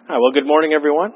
Hi, well, good morning, everyone.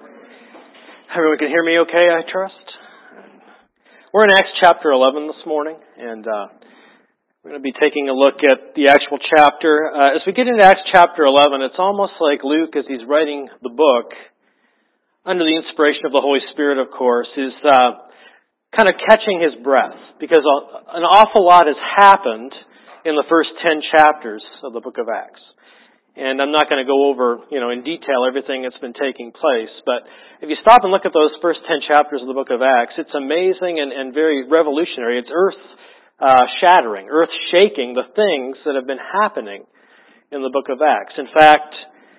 Everyone can hear me okay, I trust? We're in Acts chapter 11 this morning, and we're going to be taking a look at the actual chapter. As we get into Acts chapter 11, it's almost like Luke, as he's writing the book, under the inspiration of the Holy Spirit, of course, is kind of catching his breath, because an awful lot has happened in the first 10 chapters of the book of Acts. And I'm not going to go over, in detail everything that's been taking place. But if you stop and look at those first 10 chapters of the book of Acts, it's amazing and very revolutionary. It's earth-shattering, earth-shaking, the things that have been happening in the book of Acts. In fact,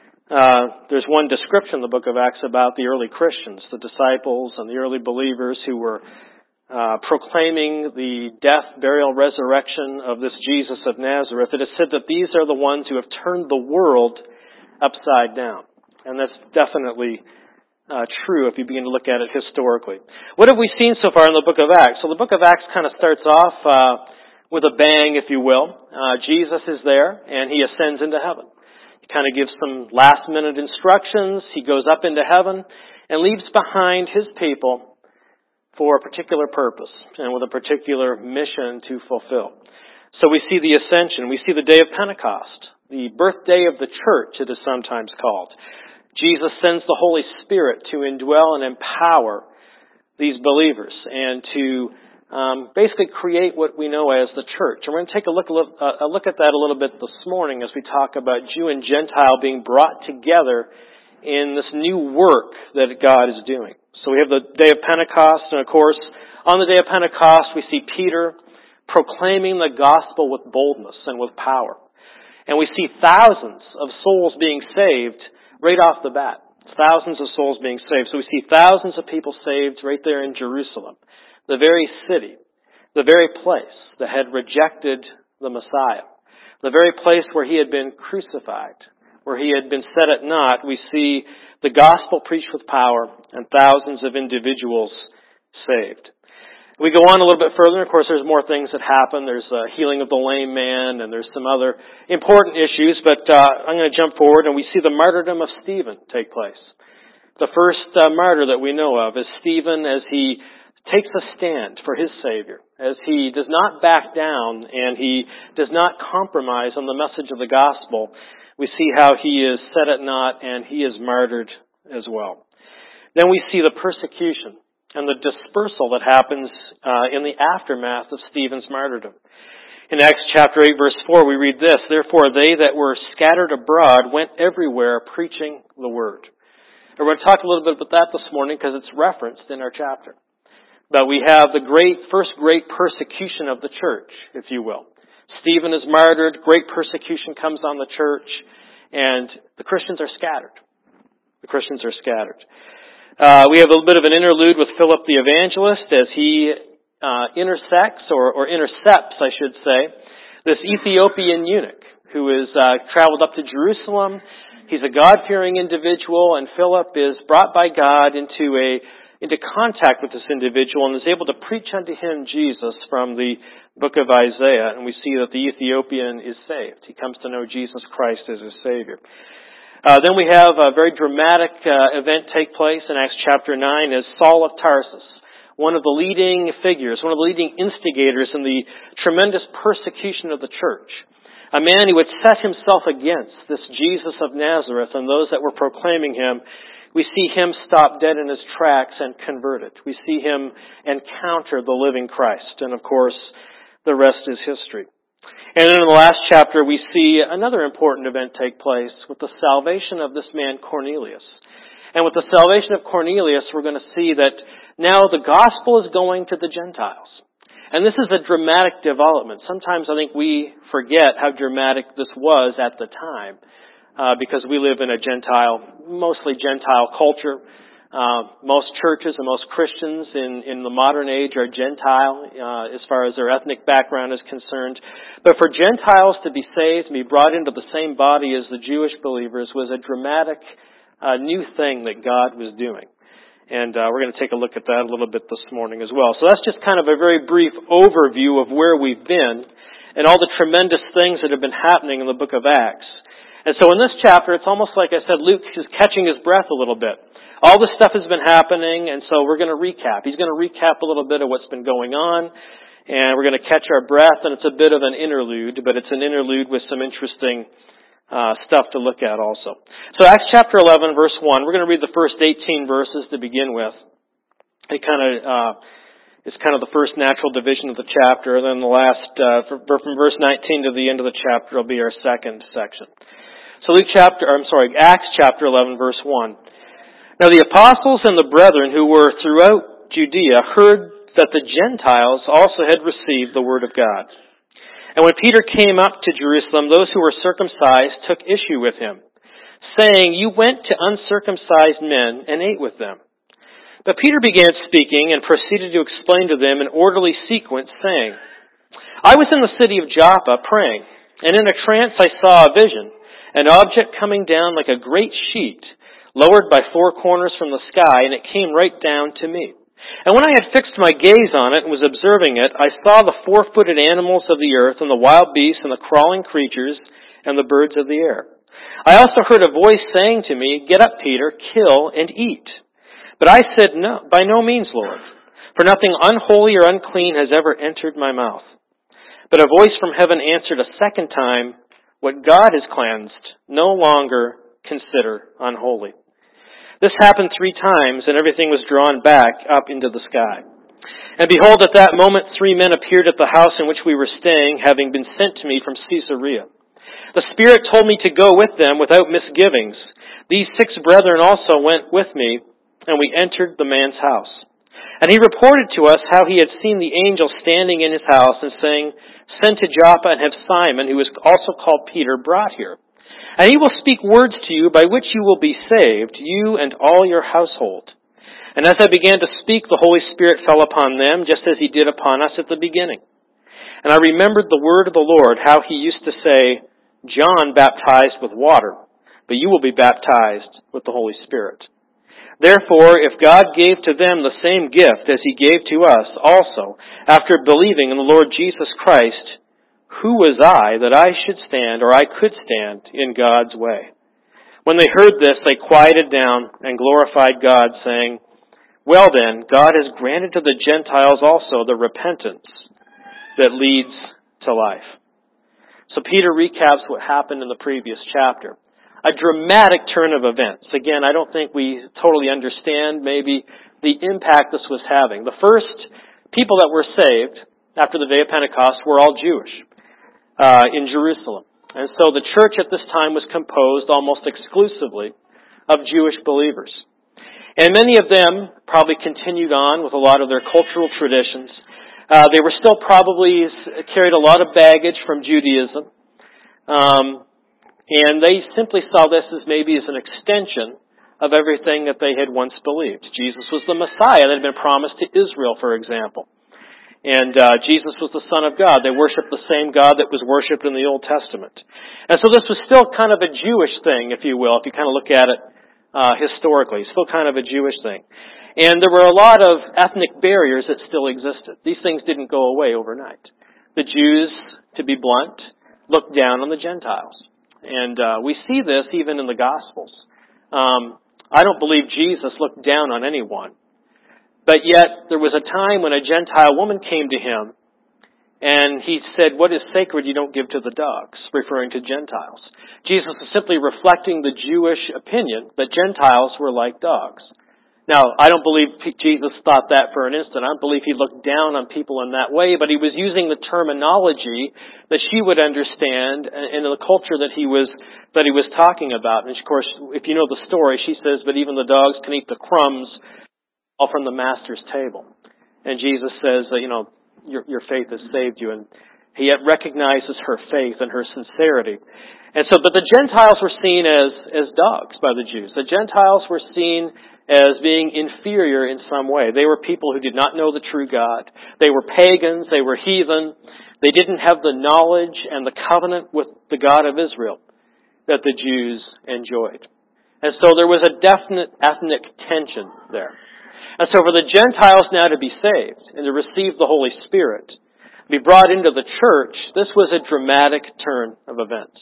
there's one description in the book of Acts about the early Christians, the disciples and the early believers who were proclaiming the death, burial, resurrection of this Jesus of Nazareth. It is said that these are the ones who have turned the world upside down. And that's definitely true if you begin to look at it historically. What have we seen so far in the book of Acts? So the book of Acts kind of starts off with a bang, if you will. Jesus is there, and he ascends into heaven. He kind of gives some last-minute instructions. He goes up into heaven and leaves behind his people for a particular purpose and with a particular mission to fulfill. So we see the ascension. We see the day of Pentecost, the birthday of the church, it is sometimes called. Jesus sends the Holy Spirit to indwell and empower these believers and to basically create what we know as the church. And we're going to take a look at that a little bit this morning as we talk about Jew and Gentile being brought together in this new work that God is doing. So we have the day of Pentecost, and of course, on the day of Pentecost, we see Peter proclaiming the gospel with boldness and with power. And we see thousands of souls being saved right off the bat. Thousands of souls being saved. So we see thousands of people saved right there in Jerusalem, the very city, the very place that had rejected the Messiah, the very place where he had been crucified, where he had been set at naught. We see the gospel preached with power and thousands of individuals saved. We go on a little bit further. Of course, there's more things that happen. There's healing of the lame man, and there's some other important issues. But I'm going to jump forward, and we see the martyrdom of Stephen take place. The first martyr that we know of is Stephen, as he takes a stand for his Savior, as he does not back down and he does not compromise on the message of the gospel. We see how he is set at naught and he is martyred as well. Then we see the persecution and the dispersal that happens in the aftermath of Stephen's martyrdom. In Acts chapter 8, verse 4, we read this, "Therefore they that were scattered abroad went everywhere preaching the word." And we're going to talk a little bit about that this morning because it's referenced in our chapter. But we have the first great persecution of the church, if you will. Stephen is martyred, great persecution comes on the church, and the Christians are scattered. The Christians are scattered. We have a little bit of an interlude with Philip the evangelist as he intercepts, I should say, this Ethiopian eunuch who is traveled up to Jerusalem. He's a God-fearing individual, and Philip is brought by God into contact with this individual and is able to preach unto him Jesus from the book of Isaiah, and we see that the Ethiopian is saved. He comes to know Jesus Christ as his Savior. Then we have a very dramatic event take place in Acts chapter 9 as Saul of Tarsus, one of the leading figures, one of the leading instigators in the tremendous persecution of the church. A man who had set himself against this Jesus of Nazareth and those that were proclaiming him. We see him stop dead in his tracks and converted. We see him encounter the living Christ. And of course, the rest is history. And then in the last chapter, we see another important event take place with the salvation of this man Cornelius. And with the salvation of Cornelius, we're going to see that now the gospel is going to the Gentiles. And this is a dramatic development. Sometimes I think we forget how dramatic this was at the time. Because we live in a mostly Gentile culture. Most churches and most Christians in the modern age are Gentile as far as their ethnic background is concerned. But for Gentiles to be saved and be brought into the same body as the Jewish believers was a dramatic new thing that God was doing. And we're going to take a look at that a little bit this morning as well. So that's just kind of a very brief overview of where we've been and all the tremendous things that have been happening in the book of Acts. And so in this chapter, it's almost like I said, Luke is catching his breath a little bit. All this stuff has been happening, and so we're going to recap. He's going to recap a little bit of what's been going on, and we're going to catch our breath, and it's a bit of an interlude, but it's an interlude with some interesting stuff to look at also. So Acts chapter 11, verse 1, we're going to read the first 18 verses to begin with. It's kind of the first natural division of the chapter, and then the last, from verse 19 to the end of the chapter, will be our second section. So Acts chapter 11, verse 1. Now the apostles and the brethren who were throughout Judea heard that the Gentiles also had received the word of God. And when Peter came up to Jerusalem, those who were circumcised took issue with him, saying, "You went to uncircumcised men and ate with them." But Peter began speaking and proceeded to explain to them in orderly sequence, saying, "I was in the city of Joppa praying, and in a trance I saw a vision, an object coming down like a great sheet, lowered by four corners from the sky, and it came right down to me. And when I had fixed my gaze on it and was observing it, I saw the four-footed animals of the earth and the wild beasts and the crawling creatures and the birds of the air. I also heard a voice saying to me, 'Get up, Peter, kill and eat.' But I said, 'No, by no means, Lord, for nothing unholy or unclean has ever entered my mouth.' But a voice from heaven answered a second time, 'What God has cleansed, no longer consider unholy.' This happened 3 times, and everything was drawn back up into the sky. And behold, at that moment 3 men appeared at the house in which we were staying, having been sent to me from Caesarea. The Spirit told me to go with them without misgivings. These 6 brethren also went with me, and we entered the man's house. And he reported to us how he had seen the angel standing in his house and saying, 'Send to Joppa and have Simon, who is also called Peter, brought here. And he will speak words to you by which you will be saved, you and all your household.' And as I began to speak, the Holy Spirit fell upon them, just as he did upon us at the beginning. And I remembered the word of the Lord, how he used to say, 'John baptized with water, but you will be baptized with the Holy Spirit.' Therefore, if God gave to them the same gift as he gave to us also, after believing in the Lord Jesus Christ, who was I that I should stand, or I could stand, in God's way?" When they heard this, they quieted down and glorified God, saying, "Well then, God has granted to the Gentiles also the repentance that leads to life." So Peter recaps what happened in the previous chapter. A dramatic turn of events. Again, I don't think we totally understand maybe the impact this was having. The first people that were saved after the day of Pentecost were all Jewish in Jerusalem. And so the church at this time was composed almost exclusively of Jewish believers. And many of them probably continued on with a lot of their cultural traditions. They were still probably carried a lot of baggage from Judaism. And they simply saw this as maybe as an extension of everything that they had once believed. Jesus was the Messiah that had been promised to Israel, for example. And Jesus was the Son of God. They worshiped the same God that was worshipped in the Old Testament. And so this was still kind of a Jewish thing, if you will, if you kind of look at it historically. Still kind of a Jewish thing. And there were a lot of ethnic barriers that still existed. These things didn't go away overnight. The Jews, to be blunt, looked down on the Gentiles. And we see this even in the Gospels. I don't believe Jesus looked down on anyone. But yet, there was a time when a Gentile woman came to him, and he said, "What is sacred you don't give to the dogs," referring to Gentiles. Jesus was simply reflecting the Jewish opinion that Gentiles were like dogs. Now, I don't believe Jesus thought that for an instant. I don't believe he looked down on people in that way, but he was using the terminology that she would understand in the culture that he was talking about. And of course, if you know the story, she says, "But even the dogs can eat the crumbs all from the master's table." And Jesus says, your faith has saved you. And he yet recognizes her faith and her sincerity. And so, but the Gentiles were seen as dogs by the Jews. The Gentiles were seen as being inferior in some way. They were people who did not know the true God. They were pagans. They were heathen. They didn't have the knowledge and the covenant with the God of Israel that the Jews enjoyed. And so there was a definite ethnic tension there. And so for the Gentiles now to be saved and to receive the Holy Spirit, be brought into the church, this was a dramatic turn of events.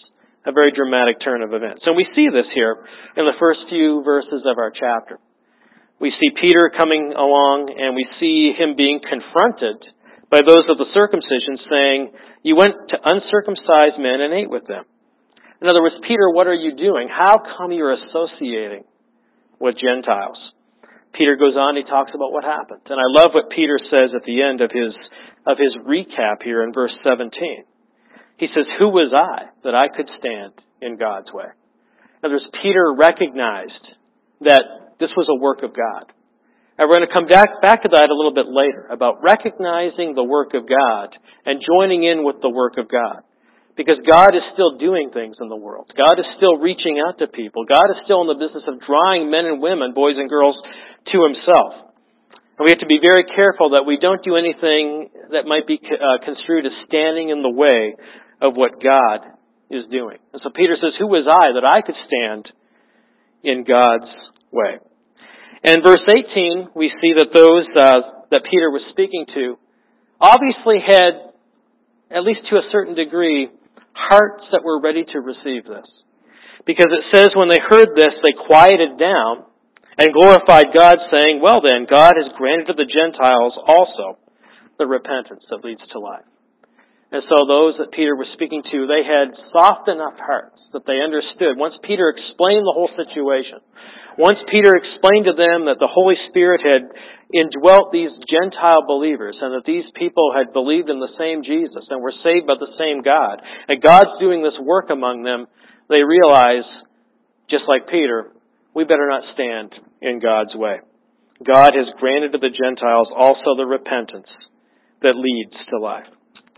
A very dramatic turn of events. And we see this here in the first few verses of our chapter. We see Peter coming along, and we see him being confronted by those of the circumcision saying, "You went to uncircumcised men and ate with them." In other words, Peter, what are you doing? How come you're associating with Gentiles? Peter goes on, he talks about what happened. And I love what Peter says at the end of his recap here in verse 17. He says, "Who was I that I could stand in God's way?" In other words, Peter recognized that this was a work of God. And we're going to come back to that a little bit later, about recognizing the work of God and joining in with the work of God. Because God is still doing things in the world. God is still reaching out to people. God is still in the business of drawing men and women, boys and girls, to Himself. And we have to be very careful that we don't do anything that might be construed as standing in the way of what God is doing. And so Peter says, "Who was I that I could stand in God's way?" And verse 18, we see that those that Peter was speaking to obviously had, at least to a certain degree, hearts that were ready to receive this. Because it says when they heard this, they quieted down and glorified God, saying, "Well then, God has granted to the Gentiles also the repentance that leads to life." And so those that Peter was speaking to, they had soft enough hearts that they understood. Once Peter explained the whole situation, once Peter explained to them that the Holy Spirit had indwelt these Gentile believers and that these people had believed in the same Jesus and were saved by the same God, and God's doing this work among them, they realize, just like Peter, we better not stand in God's way. God has granted to the Gentiles also the repentance that leads to life.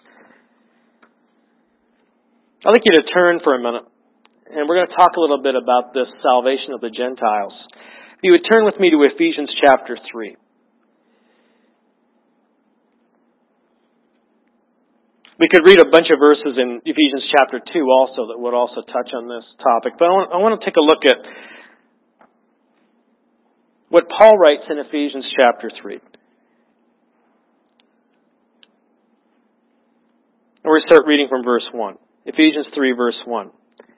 I'd like you to turn for a minute, and we're going to talk a little bit about this salvation of the Gentiles. If you would turn with me to Ephesians chapter 3. We could read a bunch of verses in Ephesians chapter 2 also that would also touch on this topic. But I want to take a look at what Paul writes in Ephesians chapter 3. And we're going to start reading from verse 1. Ephesians 3, verse 1.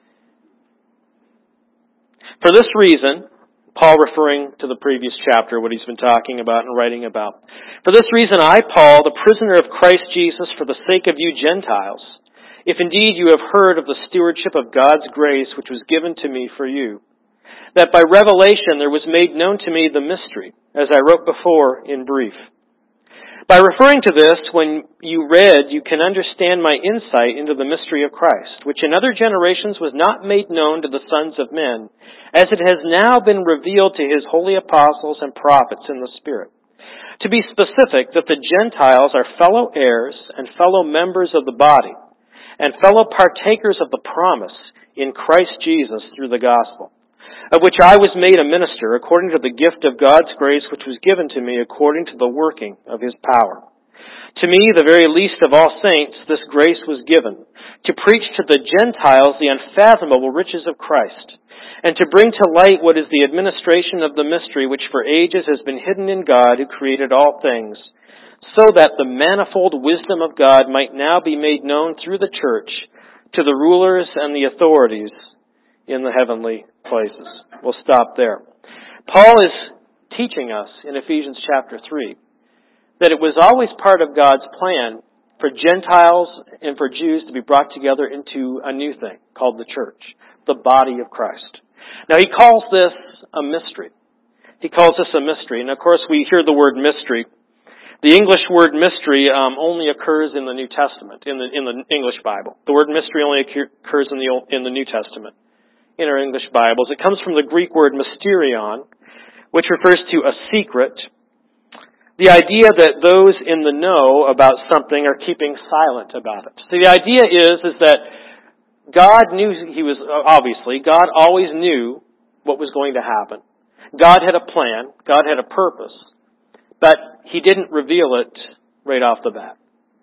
"For this reason," Paul referring to the previous chapter, what he's been talking about and writing about. "For this reason I, Paul, the prisoner of Christ Jesus, for the sake of you Gentiles, if indeed you have heard of the stewardship of God's grace which was given to me for you, that by revelation there was made known to me the mystery, as I wrote before in brief. By referring to this, when you read, you can understand my insight into the mystery of Christ, which in other generations was not made known to the sons of men, as it has now been revealed to His holy apostles and prophets in the Spirit. To be specific, that the Gentiles are fellow heirs and fellow members of the body, and fellow partakers of the promise in Christ Jesus through the gospel, of which I was made a minister according to the gift of God's grace which was given to me according to the working of His power. To me, the very least of all saints, this grace was given, to preach to the Gentiles the unfathomable riches of Christ, and to bring to light what is the administration of the mystery which for ages has been hidden in God who created all things, so that the manifold wisdom of God might now be made known through the church to the rulers and the authorities in the heavenly places." We'll stop there. Paul is teaching us in Ephesians chapter 3 that it was always part of God's plan for Gentiles and for Jews to be brought together into a new thing called the church, the body of Christ. Now he calls this a mystery. He calls this a mystery. And of course we hear the word mystery. The English word mystery only occurs in the New Testament, in the English Bible. The word mystery only occurs in the New Testament, in our English Bibles. It comes from the Greek word mysterion, which refers to a secret. The idea that those in the know about something are keeping silent about it. So the idea is that God knew God always knew what was going to happen. God had a plan. God had a purpose. But He didn't reveal it right off the bat.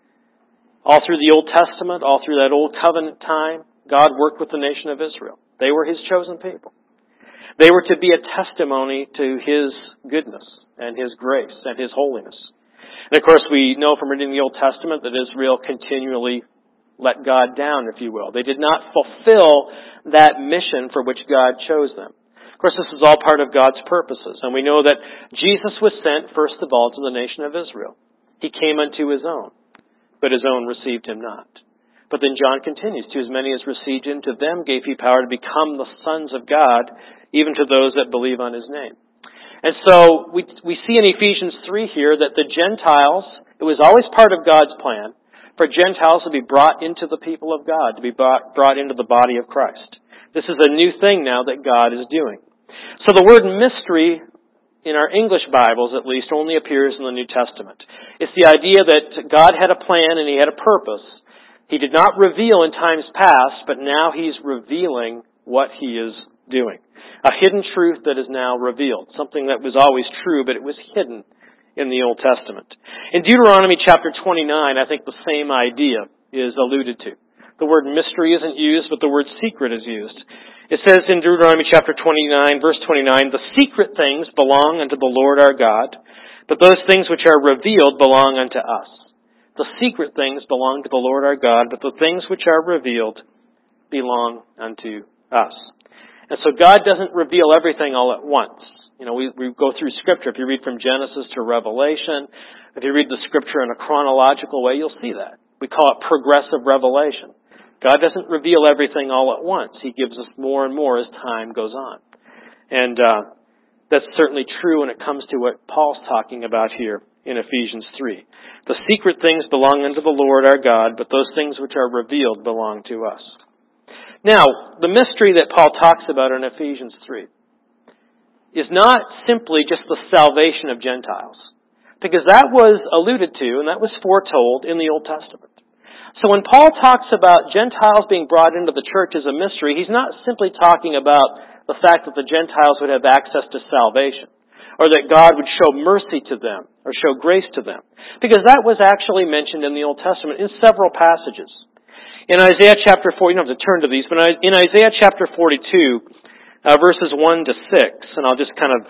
All through the Old Testament, all through that Old Covenant time, God worked with the nation of Israel. They were His chosen people. They were to be a testimony to His goodness and His grace and His holiness. And of course we know from reading the Old Testament that Israel continually let God down, if you will. They did not fulfill that mission for which God chose them. Of course, this is all part of God's purposes, and we know that Jesus was sent, first of all, to the nation of Israel. He came unto his own, but his own received him not. But then John continues, to as many as received him, to them gave he power to become the sons of God, even to those that believe on his name. And so we see in Ephesians 3 here that the Gentiles, it was always part of God's plan for Gentiles to be brought into the people of God, to be brought into the body of Christ. This is a new thing now that God is doing. So the word mystery, in our English Bibles at least, only appears in the New Testament. It's the idea that God had a plan and he had a purpose. He did not reveal in times past, but now he's revealing what he is doing. A hidden truth that is now revealed. Something that was always true, but it was hidden in the Old Testament. In Deuteronomy chapter 29, I think the same idea is alluded to. The word mystery isn't used, but the word secret is used. It says in Deuteronomy chapter 29, verse 29, the secret things belong unto the Lord our God, but those things which are revealed belong unto us. The secret things belong to the Lord our God, but the things which are revealed belong unto us. And so God doesn't reveal everything all at once. You know, we go through Scripture. If you read from Genesis to Revelation, if you read the Scripture in a chronological way, you'll see that. We call it progressive revelation. God doesn't reveal everything all at once. He gives us more and more as time goes on. And that's certainly true when it comes to what Paul's talking about here in Ephesians 3. The secret things belong unto the Lord our God, but those things which are revealed belong to us. Now, the mystery that Paul talks about in Ephesians 3 is not simply just the salvation of Gentiles, because that was alluded to and that was foretold in the Old Testament. So when Paul talks about Gentiles being brought into the church as a mystery, he's not simply talking about the fact that the Gentiles would have access to salvation, or that God would show mercy to them, or show grace to them, because that was actually mentioned in the Old Testament in several passages. In Isaiah chapter 4, you don't have to turn to these, but in Isaiah chapter 42, verses 1 to 6, and I'll just kind of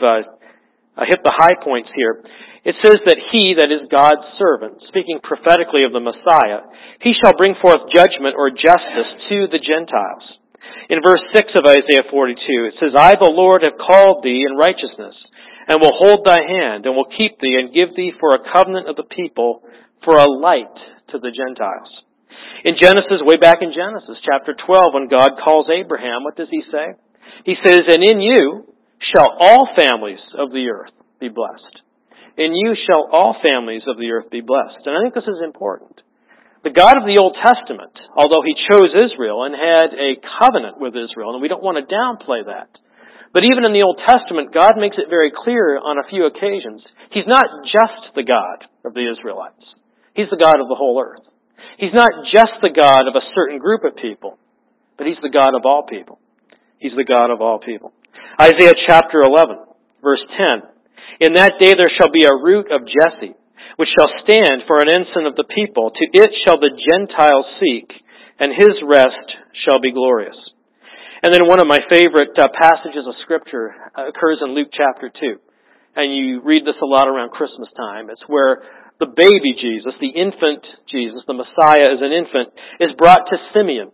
hit the high points here. It says that he, that is God's servant, speaking prophetically of the Messiah, he shall bring forth judgment or justice to the Gentiles. In verse 6 of Isaiah 42, it says, I, the Lord, have called thee in righteousness, and will hold thy hand, and will keep thee, and give thee for a covenant of the people, for a light to the Gentiles. In Genesis, way back in Genesis, chapter 12, when God calls Abraham, what does he say? He says, and in you shall all families of the earth be blessed. In you shall all families of the earth be blessed. And I think this is important. The God of the Old Testament, although he chose Israel and had a covenant with Israel, and we don't want to downplay that, but even in the Old Testament, God makes it very clear on a few occasions, he's not just the God of the Israelites. He's the God of the whole earth. He's not just the God of a certain group of people, but he's the God of all people. He's the God of all people. Isaiah chapter 11, verse 10. In that day there shall be a root of Jesse, which shall stand for an ensign of the people. To it shall the Gentiles seek, and his rest shall be glorious. And then one of my favorite passages of Scripture occurs in Luke chapter 2. And you read this a lot around Christmas time. It's where the baby Jesus, the infant Jesus, the Messiah as an infant, is brought to Simeon.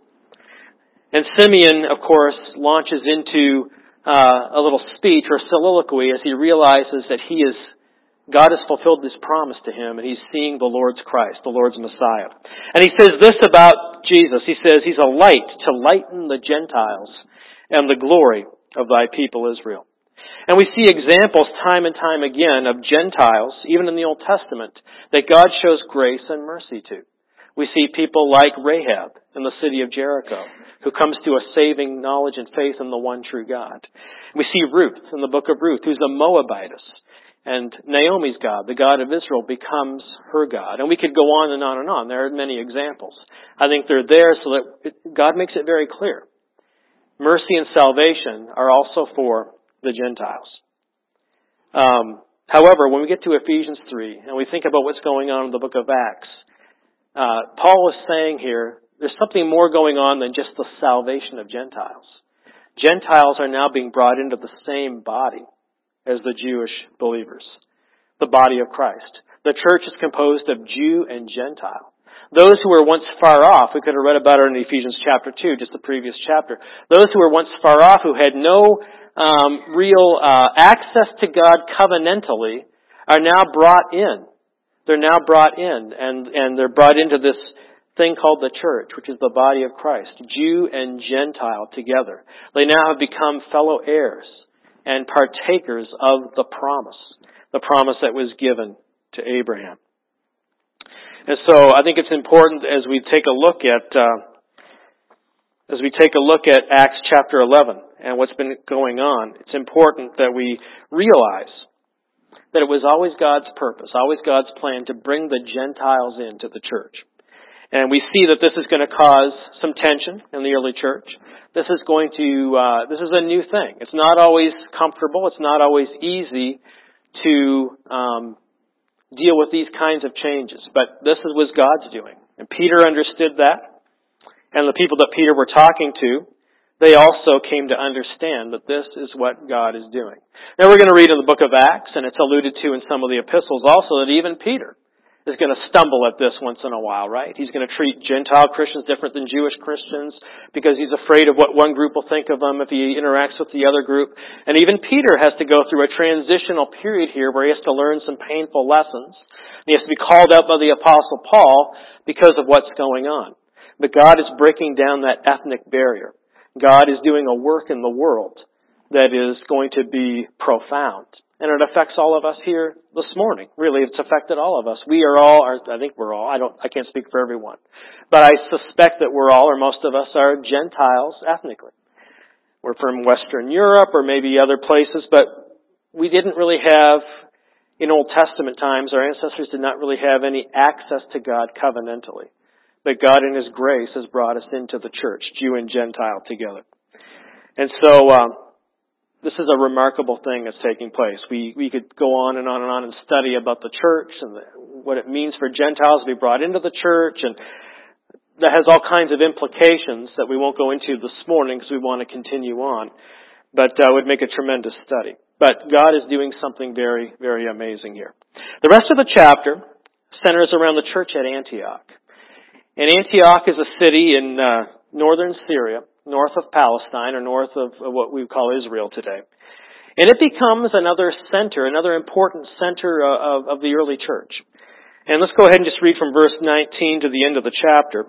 And Simeon, of course, launches into a little speech or soliloquy as he realizes that God has fulfilled this promise to him, and he's seeing the Lord's Christ, the Lord's Messiah. And he says this about Jesus. He says, he's a light to lighten the Gentiles and the glory of thy people Israel. And we see examples time and time again of Gentiles, even in the Old Testament, that God shows grace and mercy to. We see people like Rahab in the city of Jericho, who comes to a saving knowledge and faith in the one true God. We see Ruth in the book of Ruth, who's a Moabitess. And Naomi's God, the God of Israel, becomes her God. And we could go on and on and on. There are many examples. I think they're there so that God makes it very clear. Mercy and salvation are also for the Gentiles. However, when we get to Ephesians 3 and we think about what's going on in the book of Acts, Paul is saying here, there's something more going on than just the salvation of Gentiles. Gentiles are now being brought into the same body as the Jewish believers, the body of Christ. The church is composed of Jew and Gentile. Those who were once far off, we could have read about it in Ephesians chapter 2, just the previous chapter. Those who were once far off, who had no real access to God covenantally, are now brought in. They're now brought in, and they're brought into this thing called the church, which is the body of Christ, Jew and Gentile together. They now have become fellow heirs and partakers of the promise that was given to Abraham. And so I think it's important as we take a look at Acts chapter 11 and what's been going on, it's important that we realize that it was always God's purpose, always God's plan to bring the Gentiles into the church. And we see that this is going to cause some tension in the early church. This is a new thing. It's not always comfortable. It's not always easy to deal with these kinds of changes. But this was God's doing. And Peter understood that. And the people that Peter were talking to, they also came to understand that this is what God is doing. Now we're going to read in the book of Acts, and it's alluded to in some of the epistles also, that even Peter is going to stumble at this once in a while, right? He's going to treat Gentile Christians different than Jewish Christians because he's afraid of what one group will think of him if he interacts with the other group. And even Peter has to go through a transitional period here where he has to learn some painful lessons. And he has to be called out by the Apostle Paul because of what's going on. But God is breaking down that ethnic barrier. God is doing a work in the world that is going to be profound. And it affects all of us here this morning. Really, it's affected all of us. We are all, I think we're all, I can't speak for everyone. But I suspect that we're all, or most of us, are Gentiles ethnically. We're from Western Europe or maybe other places, but we didn't really have, in Old Testament times, our ancestors did not really have any access to God covenantally. But God in His grace has brought us into the church, Jew and Gentile together. And so, this is a remarkable thing that's taking place. We could go on and on and on and study about the church and what it means for Gentiles to be brought into the church, and that has all kinds of implications that we won't go into this morning because we want to continue on. But it would make a tremendous study. But God is doing something very, very amazing here. The rest of the chapter centers around the church at Antioch. And Antioch is a city in northern Syria, north of Palestine, or north of what we call Israel today. And it becomes another center, another important center of the early church. And let's go ahead and just read from verse 19 to the end of the chapter.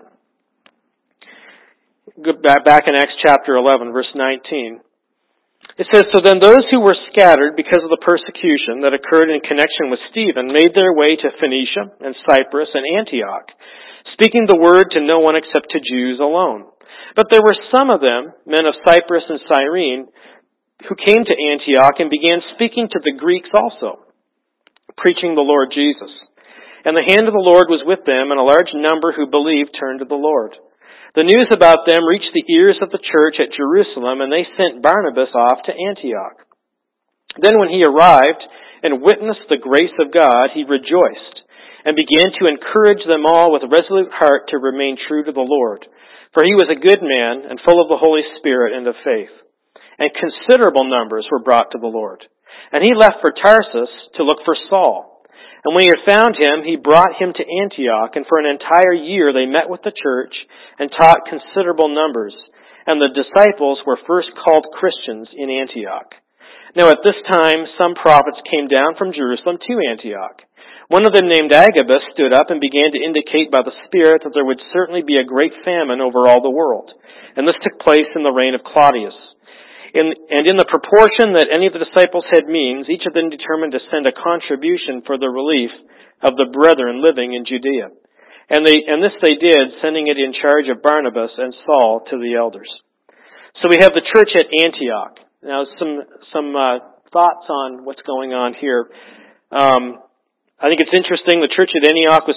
Go back in Acts chapter 11, verse 19. It says, "So then those who were scattered because of the persecution that occurred in connection with Stephen made their way to Phoenicia and Cyprus and Antioch, speaking the word to no one except to Jews alone. But there were some of them, men of Cyprus and Cyrene, who came to Antioch and began speaking to the Greeks also, preaching the Lord Jesus. And the hand of the Lord was with them, and a large number who believed turned to the Lord. The news about them reached the ears of the church at Jerusalem, and they sent Barnabas off to Antioch. Then when he arrived and witnessed the grace of God, he rejoiced and began to encourage them all with a resolute heart to remain true to the Lord. For he was a good man and full of the Holy Spirit and of faith. And considerable numbers were brought to the Lord. And he left for Tarsus to look for Saul. And when he had found him, he brought him to Antioch, and for an entire year they met with the church and taught considerable numbers. And the disciples were first called Christians in Antioch. Now at this time some prophets came down from Jerusalem to Antioch. One of them, named Agabus, stood up and began to indicate by the Spirit that there would certainly be a great famine over all the world. And this took place in the reign of Claudius. And in the proportion that any of the disciples had means, each of them determined to send a contribution for the relief of the brethren living in Judea. And this they did, sending it in charge of Barnabas and Saul to the elders. So we have the church at Antioch. Now some thoughts on what's going on here. I think it's interesting. The church at Antioch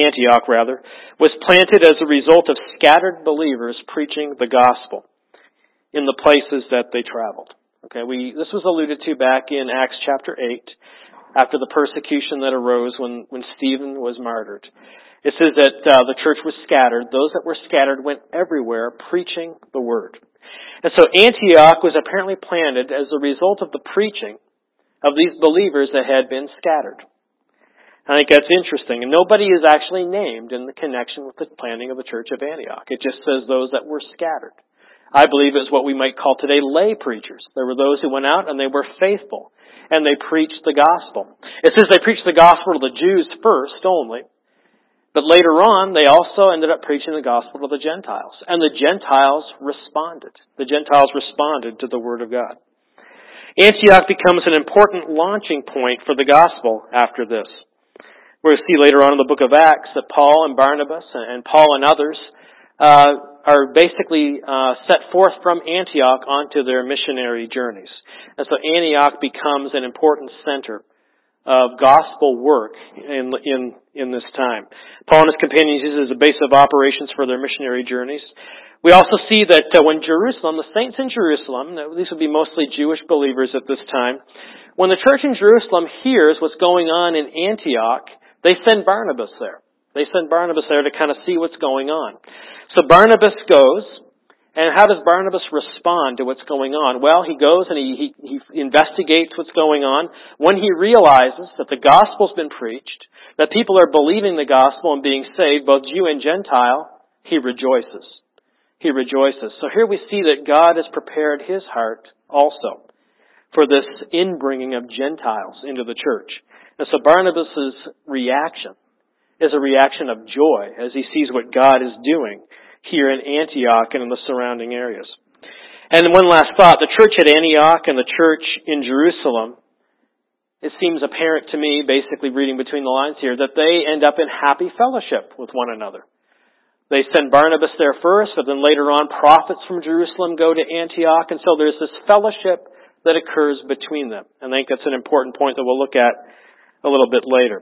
was planted as a result of scattered believers preaching the gospel in the places that they traveled. Okay, this was alluded to back in Acts chapter 8, after the persecution that arose when Stephen was martyred. It says that the church was scattered. Those that were scattered went everywhere preaching the word. And so Antioch was apparently planted as a result of the preaching of these believers that had been scattered. I think that's interesting. And nobody is actually named in the connection with the planting of the church of Antioch. It just says those that were scattered. I believe it's what we might call today lay preachers. There were those who went out and they were faithful, and they preached the gospel. It says they preached the gospel to the Jews first only, but later on they also ended up preaching the gospel to the Gentiles. And the Gentiles responded. The Gentiles responded to the Word of God. Antioch becomes an important launching point for the gospel after this. We're going to see later on in the book of Acts that Paul and Barnabas and Paul and others are basically set forth from Antioch onto their missionary journeys. And so Antioch becomes an important center of gospel work in this time. Paul and his companions use it as a base of operations for their missionary journeys. We also see that when Jerusalem, the saints in Jerusalem, these would be mostly Jewish believers at this time, when the church in Jerusalem hears what's going on in Antioch, they send Barnabas there. They send Barnabas there to kind of see what's going on. So Barnabas goes, and how does Barnabas respond to what's going on? Well, he goes and he investigates what's going on. When he realizes that the gospel's been preached, that people are believing the gospel and being saved, both Jew and Gentile, he rejoices. He rejoices. So here we see that God has prepared his heart also for this inbringing of Gentiles into the church. And so Barnabas' reaction is a reaction of joy as he sees what God is doing here in Antioch and in the surrounding areas. And one last thought, the church at Antioch and the church in Jerusalem, it seems apparent to me, basically reading between the lines here, that they end up in happy fellowship with one another. They send Barnabas there first, but then later on prophets from Jerusalem go to Antioch, and so there's this fellowship that occurs between them. And I think that's an important point that we'll look at a little bit later.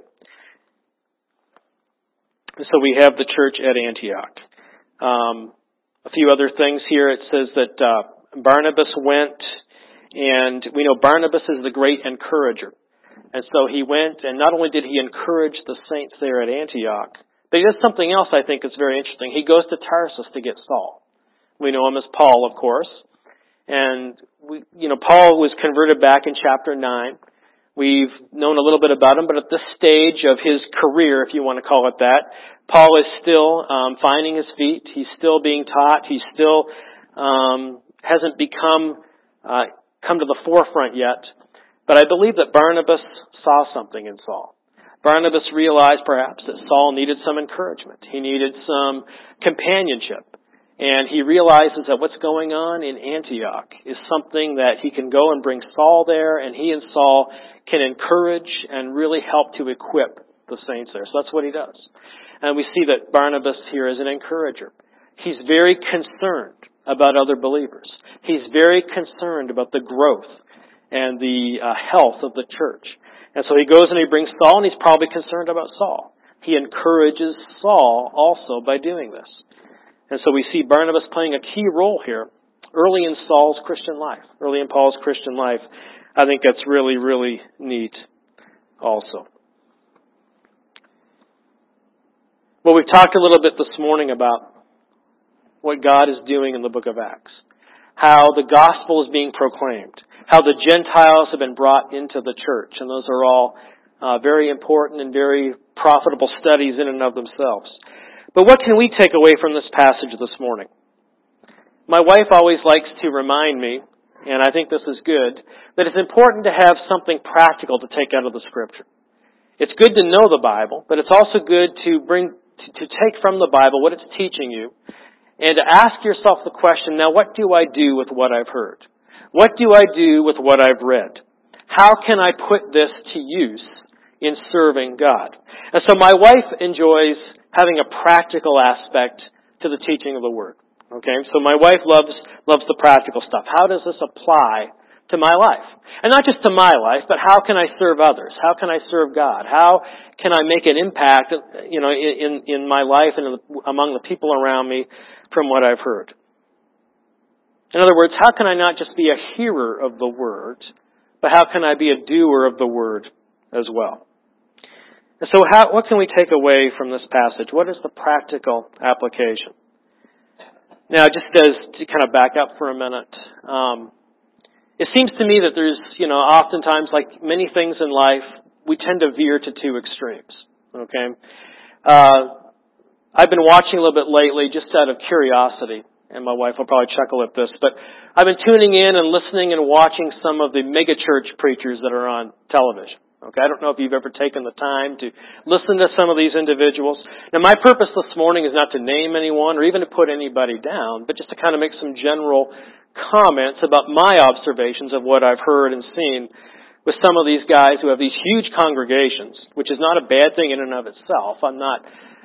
So we have the church at Antioch. A few other things here. It says that Barnabas went, and we know Barnabas is the great encourager. And so he went, and not only did he encourage the saints there at Antioch, but he does something else I think is very interesting. He goes to Tarsus to get Saul. We know him as Paul, of course. And Paul was converted back in chapter 9. We've known a little bit about him, but at this stage of his career, if you want to call it that, Paul is still finding his feet. He's still being taught. He still hasn't come to the forefront yet. But I believe that Barnabas saw something in Saul. Barnabas realized perhaps that Saul needed some encouragement. He needed some companionship. And he realizes that what's going on in Antioch is something that he can go and bring Saul there, and he and Saul can encourage and really help to equip the saints there. So that's what he does. And we see that Barnabas here is an encourager. He's very concerned about other believers. He's very concerned about the growth and the health of the church. And so he goes and he brings Saul, and he's probably concerned about Saul. He encourages Saul also by doing this. And so we see Barnabas playing a key role here early in Saul's Christian life, early in Paul's Christian life. I think that's really, really neat also. Well, we've talked a little bit this morning about what God is doing in the book of Acts, how the gospel is being proclaimed, how the Gentiles have been brought into the church, and those are all very important and very profitable studies in and of themselves. But what can we take away from this passage this morning? My wife always likes to remind me, and I think this is good, that it's important to have something practical to take out of the Scripture. It's good to know the Bible, but it's also good to take from the Bible what it's teaching you, and to ask yourself the question, now what do I do with what I've heard? What do I do with what I've read? How can I put this to use in serving God? And so my wife enjoys having a practical aspect to the teaching of the Word. Okay, so my wife loves the practical stuff. How does this apply to my life? And not just to my life, but how can I serve others? How can I serve God? How can I make an impact, in my life and among the people around me from what I've heard? In other words, how can I not just be a hearer of the Word, but how can I be a doer of the Word as well? And so what can we take away from this passage? What is the practical application? Now, just to kind of back up for a minute, it seems to me that there's, oftentimes, like many things in life, we tend to veer to two extremes. Okay? I've been watching a little bit lately just out of curiosity, and my wife will probably chuckle at this, but I've been tuning in and listening and watching some of the megachurch preachers that are on television. Okay, I don't know if you've ever taken the time to listen to some of these individuals. Now, my purpose this morning is not to name anyone or even to put anybody down, but just to kind of make some general comments about my observations of what I've heard and seen with some of these guys who have these huge congregations, which is not a bad thing in and of itself. I'm not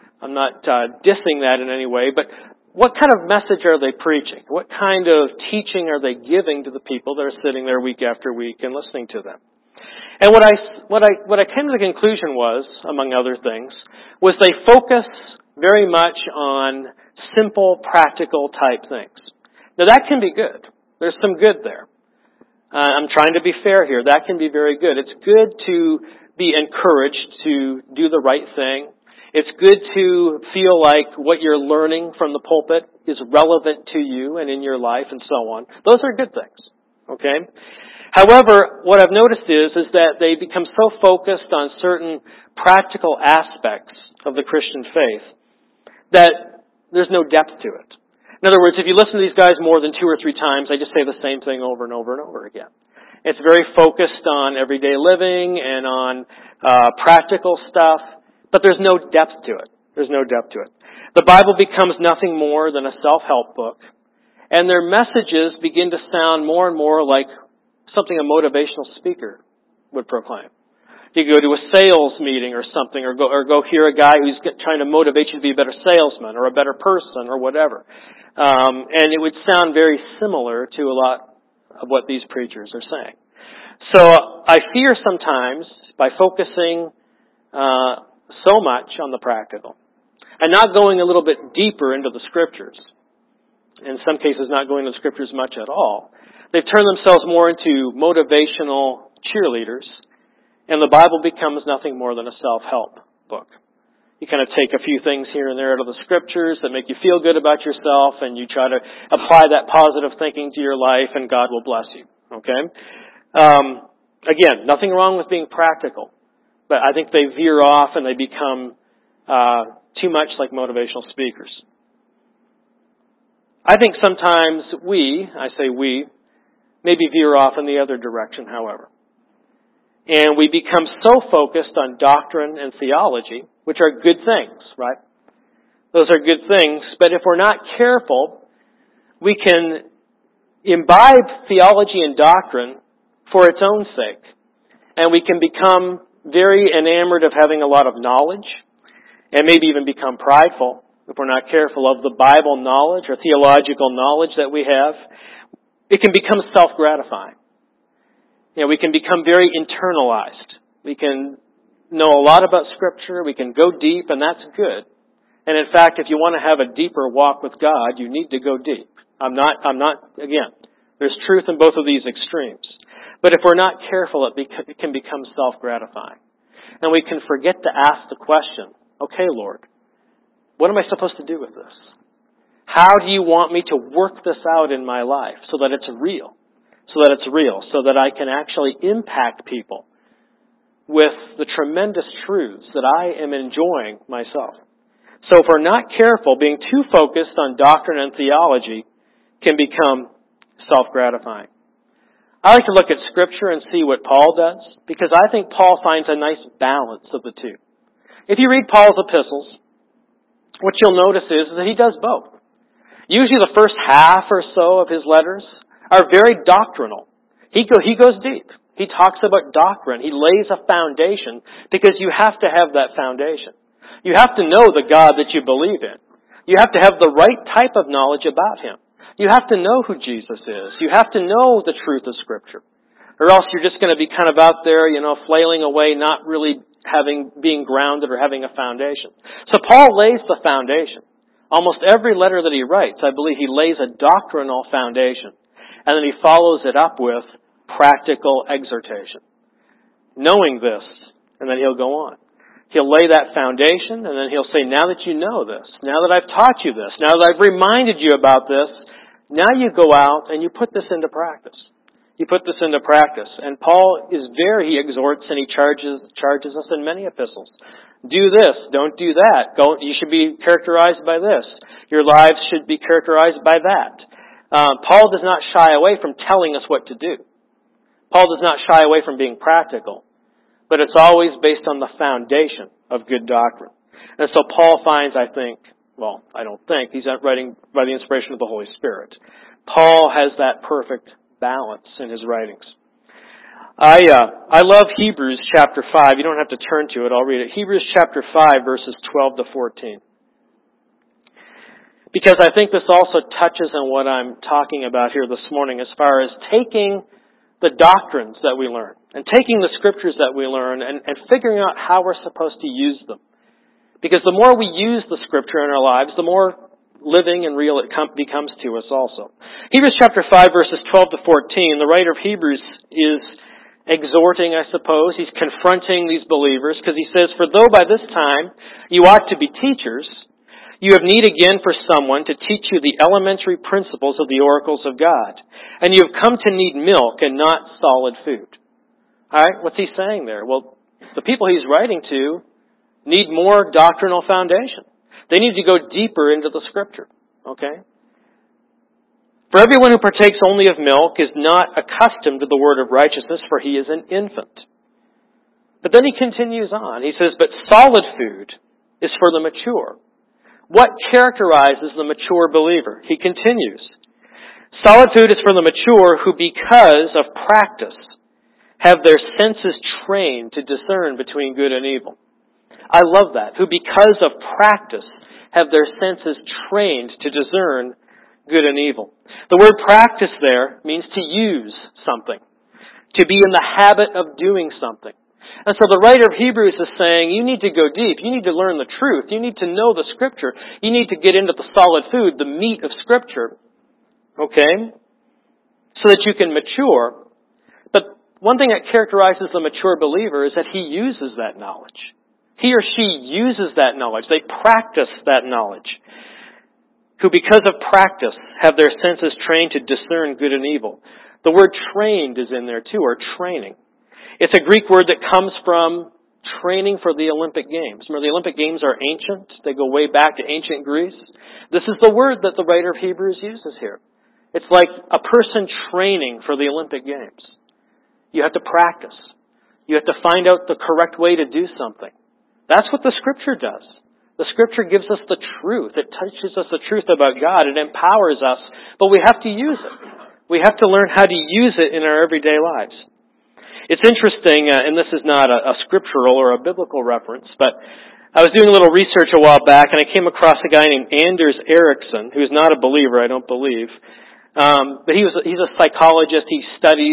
dissing that in any way, but what kind of message are they preaching? What kind of teaching are they giving to the people that are sitting there week after week and listening to them? And what I came to the conclusion was, among other things, was they focus very much on simple, practical type things. Now that can be good. There's some good there. I'm trying to be fair here. That can be very good. It's good to be encouraged to do the right thing. It's good to feel like what you're learning from the pulpit is relevant to you and in your life and so on. Those are good things. Okay? However, what I've noticed is that they become so focused on certain practical aspects of the Christian faith that there's no depth to it. In other words, if you listen to these guys more than 2 or 3 times, they just say the same thing over and over and over again. It's very focused on everyday living and on practical stuff, but there's no depth to it. There's no depth to it. The Bible becomes nothing more than a self-help book, and their messages begin to sound more and more like something a motivational speaker would proclaim. You go to a sales meeting or something, or go hear a guy who's trying to motivate you to be a better salesman or a better person or whatever. And it would sound very similar to a lot of what these preachers are saying. So I fear sometimes by focusing so much on the practical and not going a little bit deeper into the Scriptures, in some cases not going to the Scriptures much at all, they've turned themselves more into motivational cheerleaders, and the Bible becomes nothing more than a self-help book. You kind of take a few things here and there out of the Scriptures that make you feel good about yourself, and you try to apply that positive thinking to your life, and God will bless you. Okay? Again, nothing wrong with being practical, but I think they veer off and they become too much like motivational speakers. I think sometimes we maybe veer off in the other direction, however. And we become so focused on doctrine and theology, which are good things, right? Those are good things, but if we're not careful, we can imbibe theology and doctrine for its own sake. And we can become very enamored of having a lot of knowledge, and maybe even become prideful if we're not careful of the Bible knowledge or theological knowledge that we have. It can become self-gratifying. We can become very internalized. We can know a lot about Scripture. We can go deep, and that's good. And in fact, if you want to have a deeper walk with God, you need to go deep. Again, there's truth in both of these extremes. But if we're not careful, it can become self-gratifying. And we can forget to ask the question, okay, Lord, what am I supposed to do with this? How do you want me to work this out in my life so that it's real? So that I can actually impact people with the tremendous truths that I am enjoying myself. So if we're not careful, being too focused on doctrine and theology can become self-gratifying. I like to look at Scripture and see what Paul does, because I think Paul finds a nice balance of the two. If you read Paul's epistles, what you'll notice is that he does both. Usually the first half or so of his letters are very doctrinal. He goes deep. He talks about doctrine. He lays a foundation because you have to have that foundation. You have to know the God that you believe in. You have to have the right type of knowledge about Him. You have to know who Jesus is. You have to know the truth of Scripture. Or else you're just going to be kind of out there, flailing away, not really being grounded or having a foundation. So Paul lays the foundation. Almost every letter that he writes, I believe he lays a doctrinal foundation. And then he follows it up with practical exhortation. Knowing this, and then he'll go on. He'll lay that foundation, and then he'll say, now that you know this, now that I've taught you this, now that I've reminded you about this, now you go out and you put this into practice. You put this into practice. And Paul he exhorts and he charges us in many epistles. Do this, don't do that. You should be characterized by this. Your lives should be characterized by that. Paul does not shy away from telling us what to do. Paul does not shy away from being practical. But it's always based on the foundation of good doctrine. And so Paul finds, I don't think, he's not writing by the inspiration of the Holy Spirit. Paul has that perfect balance in his writings. I love Hebrews chapter 5. You don't have to turn to it. I'll read it. Hebrews chapter 5, verses 12 to 14. Because I think this also touches on what I'm talking about here this morning as far as taking the doctrines that we learn and taking the scriptures that we learn and figuring out how we're supposed to use them. Because the more we use the scripture in our lives, the more living and real it becomes to us also. Hebrews chapter 5, verses 12 to 14, the writer of Hebrews is exhorting, I suppose. He's confronting these believers because he says, "For though by this time you ought to be teachers, you have need again for someone to teach you the elementary principles of the oracles of God. And you have come to need milk and not solid food." All right, what's he saying there? Well, the people he's writing to need more doctrinal foundation. They need to go deeper into the Scripture. Okay? "For everyone who partakes only of milk is not accustomed to the word of righteousness, for he is an infant." But then he continues on. He says, "But solid food is for the mature." What characterizes the mature believer? He continues, "Solid food is for the mature who, because of practice, have their senses trained to discern between good and evil." I love that. Who, because of practice, have their senses trained to discern good and evil. The word practice there means to use something, to be in the habit of doing something. And so the writer of Hebrews is saying, you need to go deep. You need to learn the truth. You need to know the Scripture. You need to get into the solid food, the meat of Scripture. Okay? So that you can mature. But one thing that characterizes the mature believer is that he uses that knowledge. He or she uses that knowledge. They practice that knowledge. Who, because of practice, have their senses trained to discern good and evil. The word trained is in there too, or training. It's a Greek word that comes from training for the Olympic Games. Remember, the Olympic Games are ancient. They go way back to ancient Greece. This is the word that the writer of Hebrews uses here. It's like a person training for the Olympic Games. You have to practice. You have to find out the correct way to do something. That's what the Scripture does. The Scripture gives us the truth. It teaches us the truth about God. It empowers us, but we have to use it. We have to learn how to use it in our everyday lives. It's interesting, and this is not a scriptural or a biblical reference, but I was doing a little research a while back, and I came across a guy named Anders Ericsson, who's not a believer, I don't believe. But he's a psychologist. He studies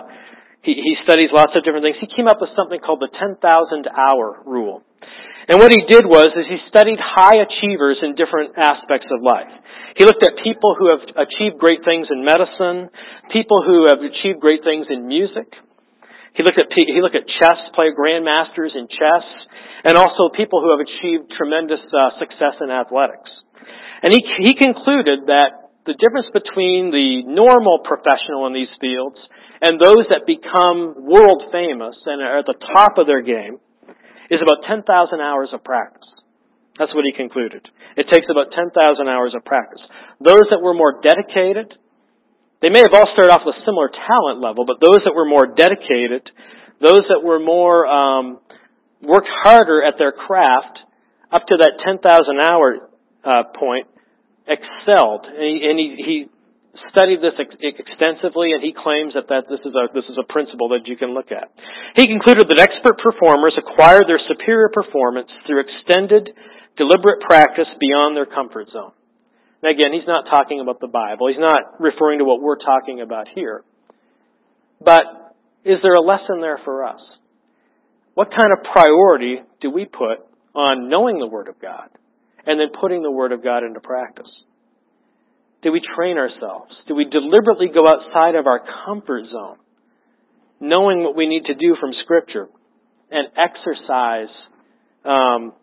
lots of different things. He came up with something called the 10,000 hour rule. And what he did was he studied high achievers in different aspects of life. He looked at people who have achieved great things in medicine, people who have achieved great things in music. He looked at chess, grandmasters in chess, and also people who have achieved tremendous success in athletics. And he concluded that the difference between the normal professional in these fields and those that become world famous and are at the top of their game is about 10,000 hours of practice. That's what he concluded. It takes about 10,000 hours of practice. Those that were more dedicated, they may have all started off with similar talent level, but those that were more dedicated, those that were more worked harder at their craft, up to that 10,000 hour point, excelled. And he studied this extensively, and he claims that this is a principle that you can look at. He concluded that expert performers acquire their superior performance through extended, deliberate practice beyond their comfort zone. And again, he's not talking about the Bible. He's not referring to what we're talking about here. But is there a lesson there for us? What kind of priority do we put on knowing the Word of God and then putting the Word of God into practice? Do we train ourselves? Do we deliberately go outside of our comfort zone, knowing what we need to do from Scripture, and exercise our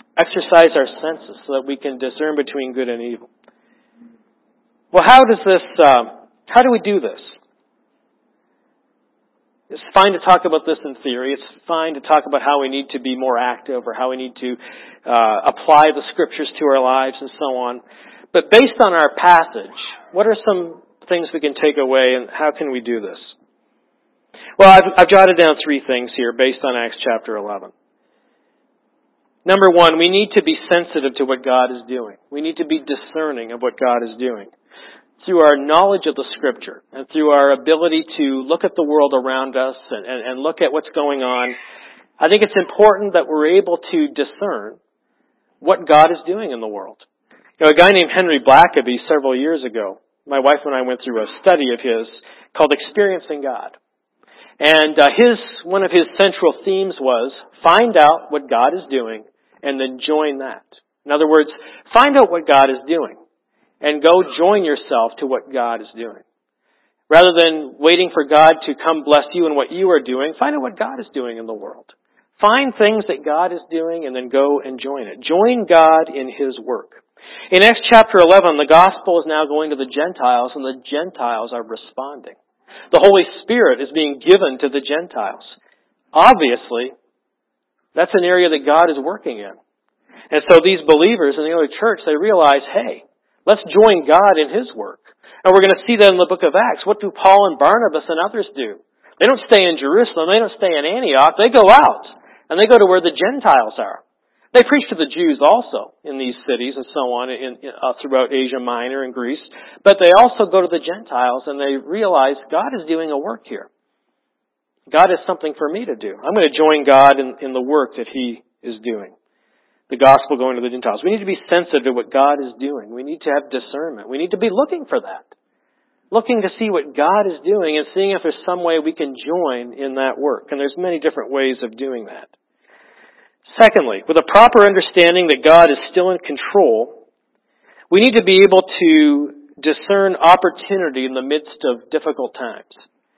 senses so that we can discern between good and evil? Well, how do we do this? It's fine to talk about this in theory. It's fine to talk about how we need to be more active or how we need to apply the Scriptures to our lives and so on. But based on our passage, what are some things we can take away, and how can we do this? Well, I've jotted down 3 things here based on Acts chapter 11. Number 1, we need to be sensitive to what God is doing. We need to be discerning of what God is doing. Through our knowledge of the Scripture and through our ability to look at the world around us and look at what's going on, I think it's important that we're able to discern what God is doing in the world. You know, a guy named Henry Blackaby several years ago, my wife and I went through a study of his called Experiencing God. And one of his central themes was find out what God is doing and then join that. In other words, find out what God is doing and go join yourself to what God is doing. Rather than waiting for God to come bless you in what you are doing, find out what God is doing in the world. Find things that God is doing and then go and join it. Join God in His work. In Acts chapter 11, the gospel is now going to the Gentiles, and the Gentiles are responding. The Holy Spirit is being given to the Gentiles. Obviously, that's an area that God is working in. And so these believers in the early church, they realize, hey, let's join God in His work. And we're going to see that in the book of Acts. What do Paul and Barnabas and others do? They don't stay in Jerusalem. They don't stay in Antioch. They go out, and they go to where the Gentiles are. They preach to the Jews also in these cities and so on throughout Asia Minor and Greece. But they also go to the Gentiles and they realize God is doing a work here. God has something for me to do. I'm going to join God in the work that He is doing. The gospel going to the Gentiles. We need to be sensitive to what God is doing. We need to have discernment. We need to be looking for that. Looking to see what God is doing and seeing if there's some way we can join in that work. And there's many different ways of doing that. Secondly, with a proper understanding that God is still in control, we need to be able to discern opportunity in the midst of difficult times.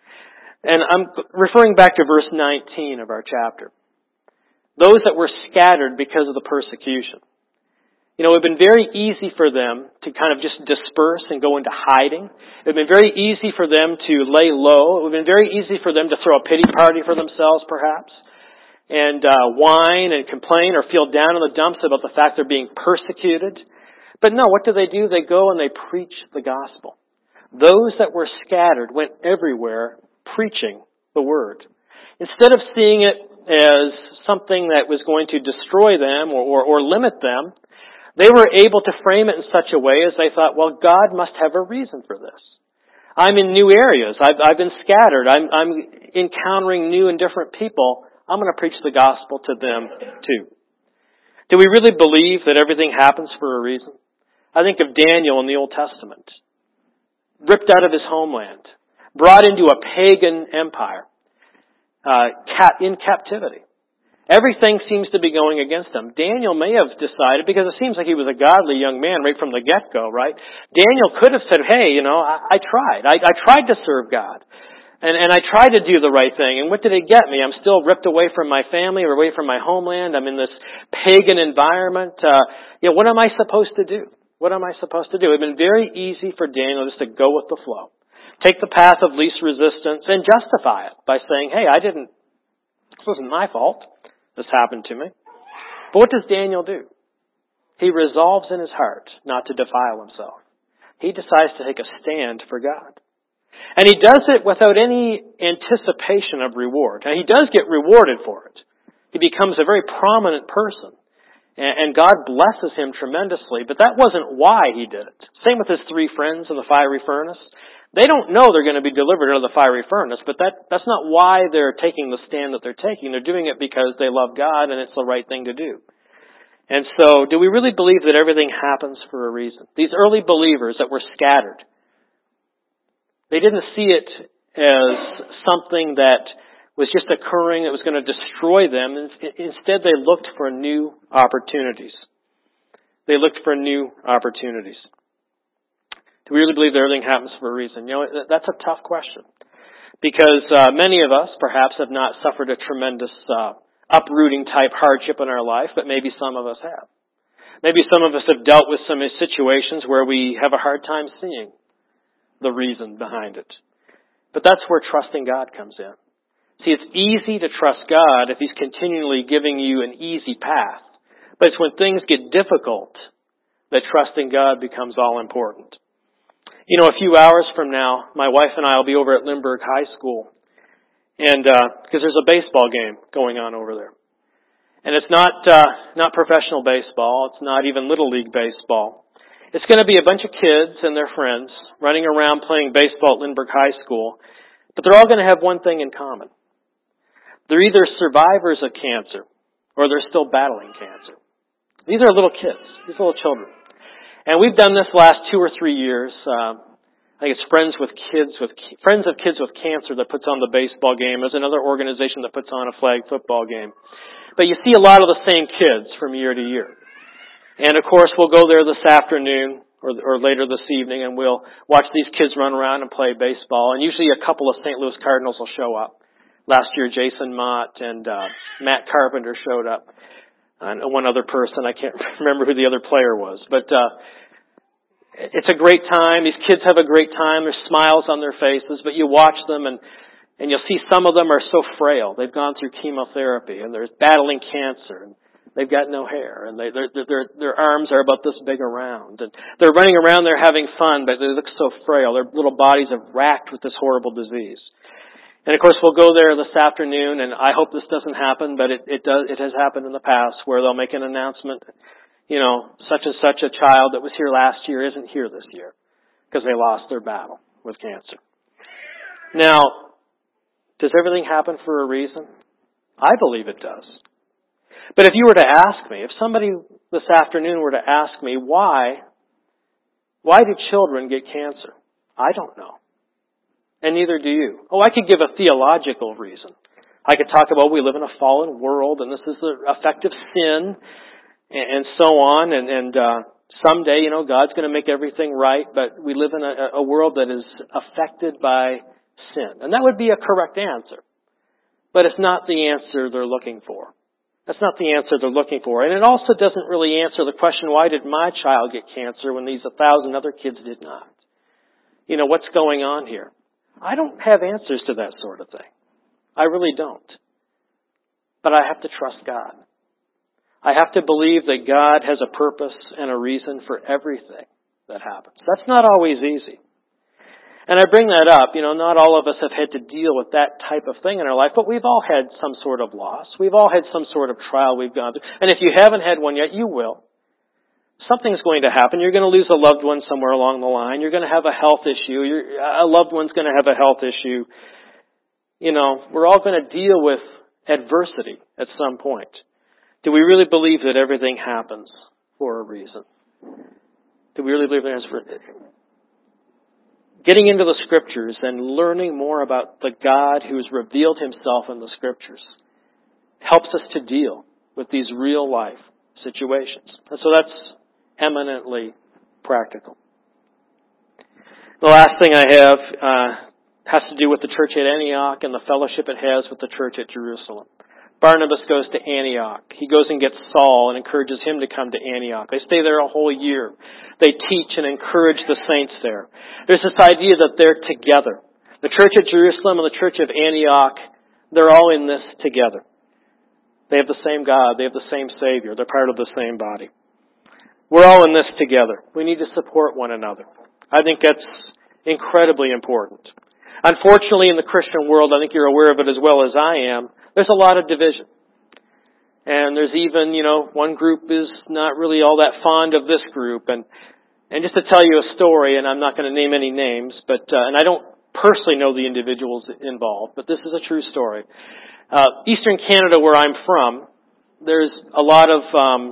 And I'm referring back to verse 19 of our chapter. Those that were scattered because of the persecution. You know, it would have been very easy for them to kind of just disperse and go into hiding. It would have been very easy for them to lay low. It would have been very easy for them to throw a pity party for themselves, perhaps, and whine and complain or feel down in the dumps about the fact they're being persecuted. But no, what do? They go and they preach the gospel. Those that were scattered went everywhere preaching the word. Instead of seeing it as something that was going to destroy them or limit them, they were able to frame it in such a way as they thought, well, God must have a reason for this. I'm in new areas. I've been scattered. I'm encountering new and different people. I'm going to preach the gospel to them too. Do we really believe that everything happens for a reason? I think of Daniel in the Old Testament. Ripped out of his homeland. Brought into a pagan empire. In captivity. Everything seems to be going against him. Daniel may have decided, because it seems like he was a godly young man right from the get-go, right? Daniel could have said, hey, I tried. I tried to serve God. And I tried to do the right thing. And what did it get me? I'm still ripped away from my family or away from my homeland. I'm in this pagan environment. What am I supposed to do? What am I supposed to do? It would have been very easy for Daniel just to go with the flow. Take the path of least resistance and justify it by saying, hey, this wasn't my fault. This happened to me. But what does Daniel do? He resolves in his heart not to defile himself. He decides to take a stand for God. And he does it without any anticipation of reward. And he does get rewarded for it. He becomes a very prominent person. And God blesses him tremendously. But that wasn't why he did it. Same with his 3 friends in the fiery furnace. They don't know they're going to be delivered out of the fiery furnace, but that's not why they're taking the stand that they're taking. They're doing it because they love God and it's the right thing to do. And so, do we really believe that everything happens for a reason? These early believers that were scattered, they didn't see it as something that was just occurring that was going to destroy them. Instead, they looked for new opportunities. They looked for new opportunities. Do we really believe that everything happens for a reason? That's a tough question. Because many of us, perhaps, have not suffered a tremendous uprooting type hardship in our life, but maybe some of us have. Maybe some of us have dealt with some situations where we have a hard time seeing the reason behind it. But that's where trusting God comes in. See, it's easy to trust God if He's continually giving you an easy path. But it's when things get difficult that trusting God becomes all important. You know, a few hours from now, my wife and I will be over at Lindbergh High School. And, because there's a baseball game going on over there. And it's not professional baseball. It's not even Little League baseball. It's going to be a bunch of kids and their friends running around playing baseball at Lindbergh High School. But they're all going to have one thing in common. They're either survivors of cancer or they're still battling cancer. These are little kids. These little children. And we've done this last 2 or 3 years. I think it's Friends of Kids with Cancer that puts on the baseball game. There's another organization that puts on a flag football game. But you see a lot of the same kids from year to year. And of course, we'll go there this afternoon or later this evening, and we'll watch these kids run around and play baseball. And usually a couple of St. Louis Cardinals will show up. Last year, Jason Mott and Matt Carpenter showed up. And one other person, I can't remember who the other player was. But it's a great time. These kids have a great time. There's smiles on their faces, but you watch them and you'll see some of them are so frail. They've gone through chemotherapy and they're battling cancer and they've got no hair and their arms are about this big around and they're running around there having fun, but they look so frail. Their little bodies are racked with this horrible disease. And of course we'll go there this afternoon, and I hope this doesn't happen, but it has happened in the past where they'll make an announcement. You know, such and such a child that was here last year isn't here this year because they lost their battle with cancer. Now, does everything happen for a reason? I believe it does. But if you were to ask me, if somebody this afternoon were to ask me why do children get cancer? I don't know. And neither do you. Oh, I could give a theological reason. I could talk about we live in a fallen world and this is the effect of sin and so on, and someday, you know, God's going to make everything right, but we live in a world that is affected by sin. And that would be a correct answer. But it's not the answer they're looking for. That's not the answer they're looking for. And it also doesn't really answer the question, why did my child get cancer when these 1,000 other kids did not? You know, what's going on here? I don't have answers to that sort of thing. I really don't. But I have to trust God. I have to believe that God has a purpose and a reason for everything that happens. That's not always easy. And I bring that up, you know, not all of us have had to deal with that type of thing in our life, but we've all had some sort of loss. We've all had some sort of trial we've gone through. And if you haven't had one yet, you will. Something's going to happen. You're going to lose a loved one somewhere along the line. You're going to have a health issue. A loved one's going to have a health issue. You know, we're all going to deal with adversity at some point. Do we really believe that everything happens for a reason? Do we really believe that for getting into the Scriptures and learning more about the God who has revealed Himself in the Scriptures helps us to deal with these real life situations. And so that's eminently practical. The last thing I have has to do with the church at Antioch and the fellowship it has with the church at Jerusalem. Barnabas goes to Antioch. He goes and gets Saul and encourages him to come to Antioch. They stay there a whole year. They teach and encourage the saints there. There's this idea that they're together. The church at Jerusalem and the church of Antioch, they're all in this together. They have the same God. They have the same Savior. They're part of the same body. We're all in this together. We need to support one another. I think that's incredibly important. Unfortunately, in the Christian world, I think you're aware of it as well as I am, there's a lot of division. And there's even, you know, one group is not really all that fond of this group. And just to tell you a story, and I'm not going to name any names, but and I don't personally know the individuals involved, but this is a true story. Eastern Canada, where I'm from, there's a lot of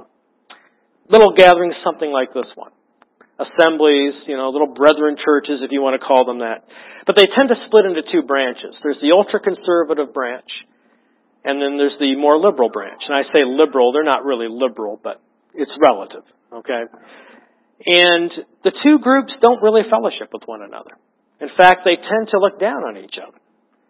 little gatherings, something like this one. Assemblies, you know, little brethren churches, if you want to call them that. But they tend to split into two branches. There's the ultra-conservative branch, and then there's the more liberal branch. And I say liberal, they're not really liberal, but it's relative, okay? And the two groups don't really fellowship with one another. In fact, they tend to look down on each other,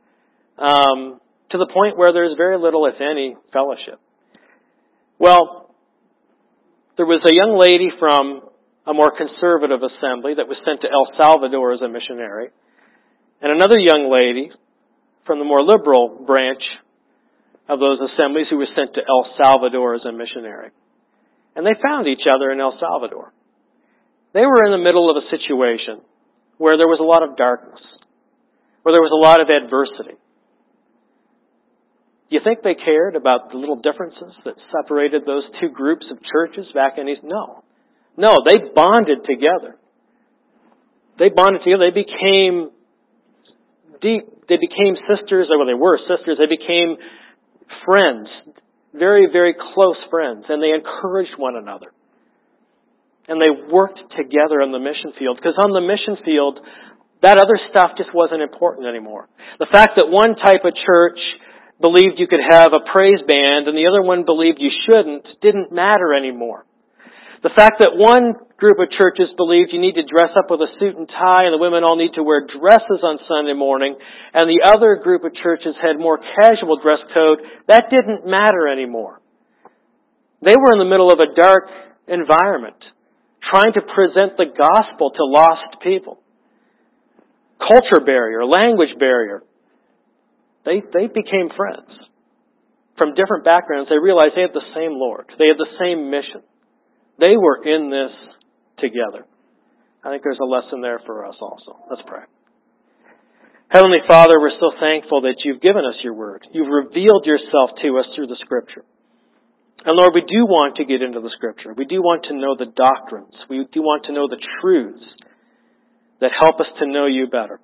to the point where there's very little, if any, fellowship. Well, there was a young lady from a more conservative assembly that was sent to El Salvador as a missionary, and another young lady from the more liberal branch of those assemblies who were sent to El Salvador as a missionary. And they found each other in El Salvador. They were in the middle of a situation where there was a lot of darkness, where there was a lot of adversity. Do you think they cared about the little differences that separated those two groups of churches back in East? No. No, they bonded together. They bonded together. They became sisters, or well, they were sisters. They became friends, very, very close friends, and they encouraged one another. And they worked together on the mission field, because on the mission field, that other stuff just wasn't important anymore. The fact that one type of church believed you could have a praise band and the other one believed you shouldn't didn't matter anymore. The fact that one group of churches believed you need to dress up with a suit and tie and the women all need to wear dresses on Sunday morning, and the other group of churches had more casual dress code, that didn't matter anymore. They were in the middle of a dark environment, trying to present the gospel to lost people. Culture barrier, language barrier. They became friends. From different backgrounds, they realized they had the same Lord. They had the same mission. They were in this together. I think there's a lesson there for us also. Let's pray. Heavenly Father, we're so thankful that you've given us your word. You've revealed yourself to us through the Scripture. And Lord, we do want to get into the Scripture. We do want to know the doctrines. We do want to know the truths that help us to know you better.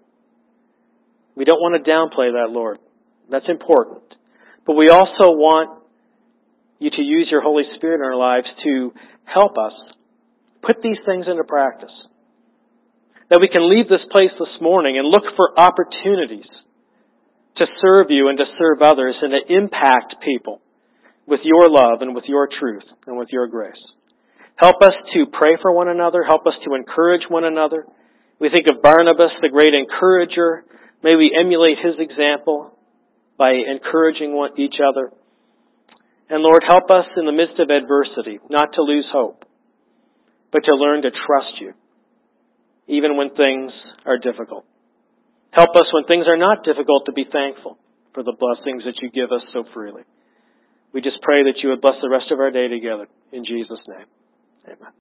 We don't want to downplay that, Lord. That's important. But we also want you to use your Holy Spirit in our lives to help us put these things into practice. That we can leave this place this morning and look for opportunities to serve you and to serve others and to impact people with your love and with your truth and with your grace. Help us to pray for one another. Help us to encourage one another. We think of Barnabas, the great encourager. May we emulate his example by encouraging each other. And Lord, help us in the midst of adversity not to lose hope, but to learn to trust you, even when things are difficult. Help us when things are not difficult to be thankful for the blessings that you give us so freely. We just pray that you would bless the rest of our day together. In Jesus' name, amen.